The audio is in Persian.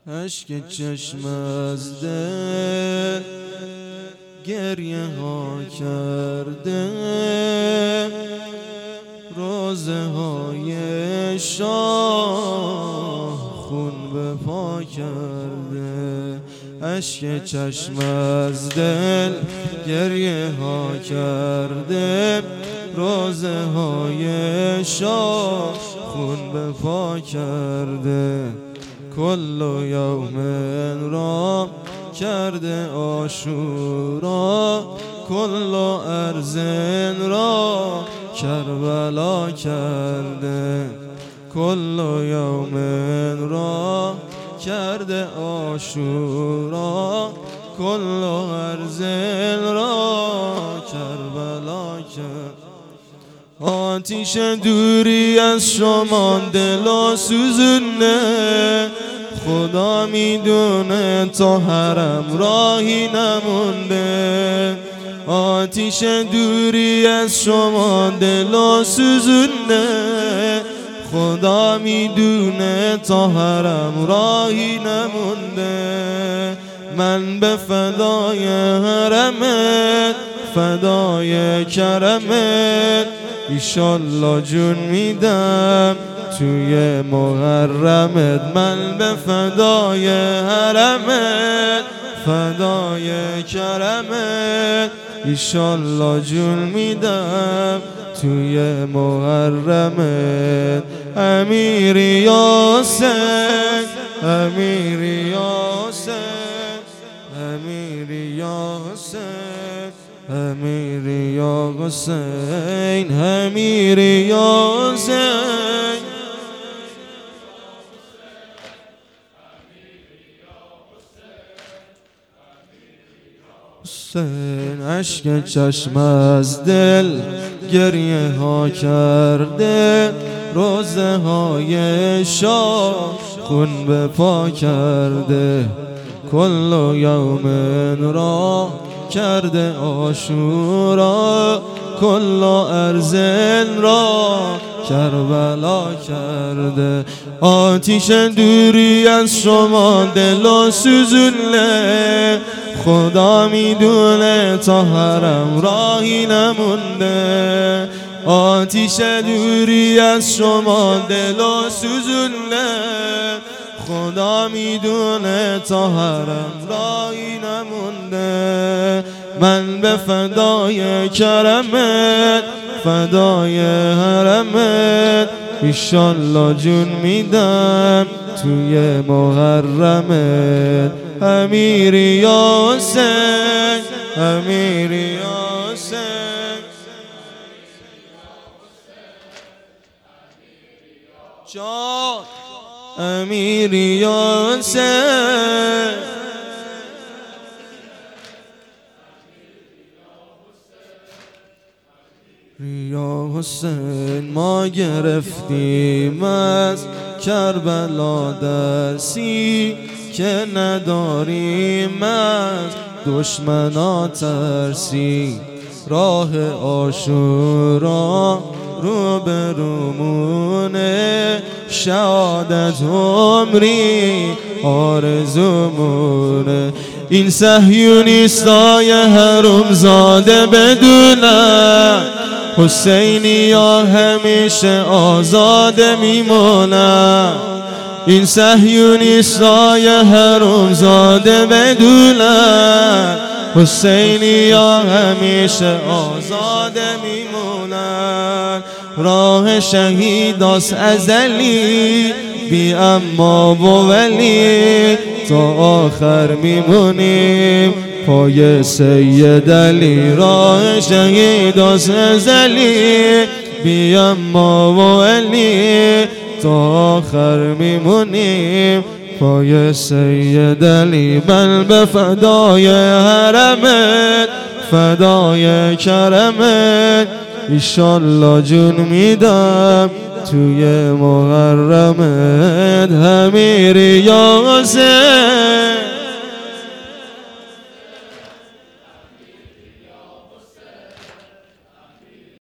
اشک چشم از دل گریه ها کرده، روزه های شاه خون به پا کرده. اشک چشم از دل گریه ها کرده، روزه های شاه خون به پا کرده. کل یوم را کرده عاشورا، کل ارض را کربلا کرده. کل یوم را کرده عاشورا، کل ارض را کربلا کرده. آتیش دوری از شما دل سوزونه، خدا میدونه تا حرم راهی نمونده. آتیش دوری از شما دل سوزونه، خدا میدونه تا حرم راهی نمونده. من به فدای حرمت، فدای کرمت، ایشالله جون میدم توی محرمت. من به فدای حرمت، فدای کرمت، ایشالله جون میدم توی محرمت. امیری یا حسین، امیری یا حسین، امیری یا حسین، امیری یا حسین، امیری یا حسین. حسین اشک چشم از دل گریه ها کرده، روزه های شاه خون به پا کرده. کل یوم را کرده عاشورا، کل ارض را کربلا کرده. آتیش دوری از شما دل سوزونه، خدا میدونه تا حرم راهی نمونده. آتیش دوری از شما دل سوزونه، خدا میدونه تا حرم راهی نمونده. من به فدای کرمت، فدای حرمت، ایشالله جون میدم توی محرمت. امیری یا حسین، امیری یا حسین، جان امیری یا حسین. یا حسین ما گرفتیم از کربلا درسی که نداریم از دشمنا ترسی. راه عاشورا رو به رومونه، شهادت عمری آرزومونه. این صهیونیستای حرومزاده بدونن، حسینیا همیشه آزاده میمونن. این صهیونیستای حرومزاده بدونن، حسینیا همیشه آزاده میمونن. راه شهیداست ازلی، بی اما و ولی، تا آخر میمونیم پای سید علی. راه شهیداست ازلی، بی اما و ولی، تا آخر میمونیم پای سید علی. من به فدای حرمت، فدای کرمت، ایشالله جون میدم توی محرمت. امیری یا حسین.